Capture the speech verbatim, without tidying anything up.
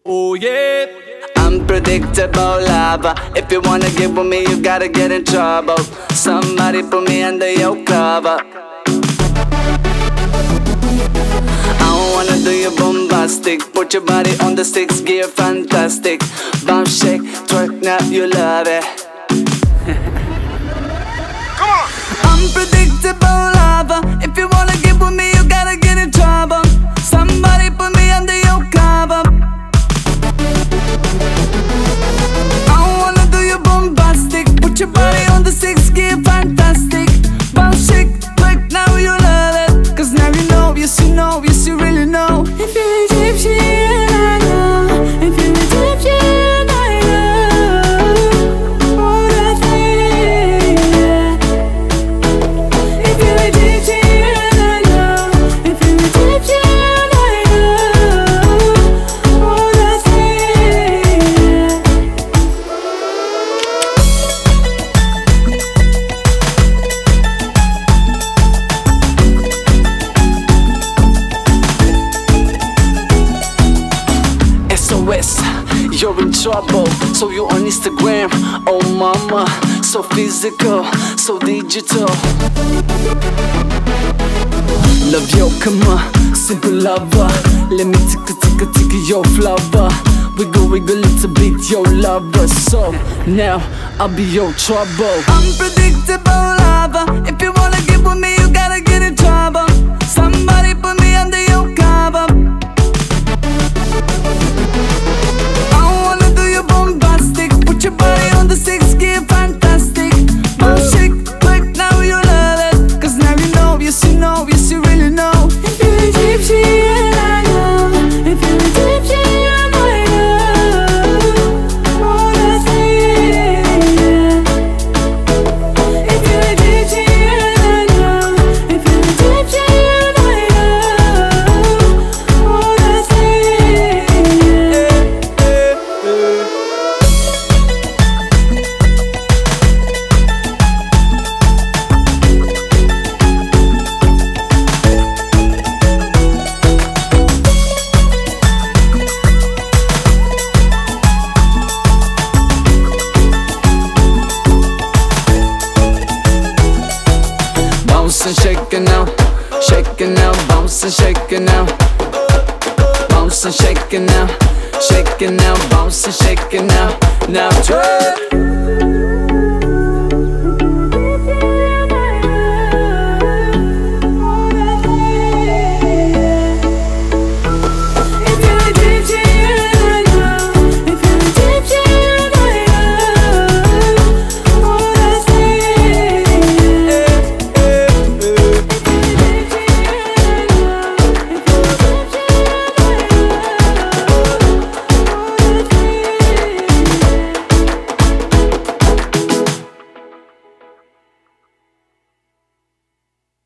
Oh yeah. Unpredictable lava. If you wanna get with me, you gotta get in trouble. Somebody put me under your cover. I don't wanna do you bombastic. Put your body on the six gear, fantastic. Bounce, shake, twerk, now you love it. Come on. Unpredictable lava. If you wanna get with me, you gotta get in trouble. Somebody put me under your cover. I don't wanna do you bombastic. Put your body on the six gear, fantastic. Bounce, shake, twerk, now you love it. Cause now you know, yes you know, yes you really know. If you're Egyptian, I know. If you're Egyptian, I know all the things. If you're Egyptian, I know. If you're Egyptian, I know all the things. S O S, you're in trouble. So you on Instagram, oh mama. So physical, so digital. Love yo, come on, simple lover. Let me tickle, tickle, tickle your flower. Wiggle, wiggle, little bit, yo lover. So now I'll be your trouble. Unpredictable lover. If you wanna get with me, you gotta get in trouble. Somebody put me under your cover. I don't wanna do you bombastic. Put your body on the six gear, fantastic. Bounce, shake, twerk, now you love it. Cause now you know, yes you know, yes you really know. If you're Egyptian, I know. If you're Egyptian, I know all the things. If you're Egyptian, I know. If you're Egyptian, I know all the things. Bounce and shake it now, shake it now, bounce and shake it now. Bounce and shake it now, shake it now, bounce and shake it now. Now twerk.